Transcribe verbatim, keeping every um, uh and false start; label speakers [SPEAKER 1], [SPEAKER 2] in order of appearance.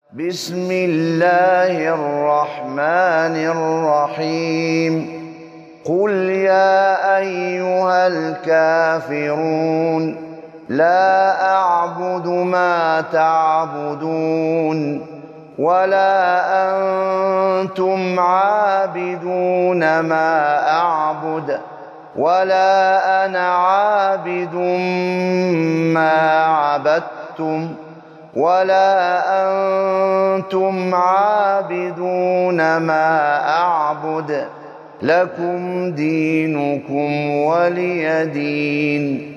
[SPEAKER 1] بسم الله الرحمن الرحيم قل يا أيها الكافرون لا أعبد ما تعبدون ولا أنتم عابدون ما أعبد ولا أنا عابد ما عبدتم ولا أنتم عابدون ما أعبد لكم دينكم ولي دين.